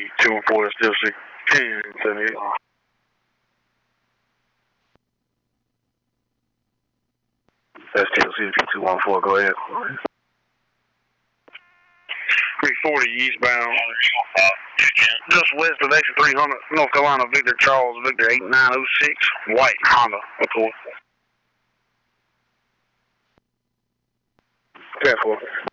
214 is still 1078. That's TLC 214, go ahead. 340 eastbound. Just west of exit 300, North Carolina, Victor Charles, Victor 8906, white Honda Accord. 10-4.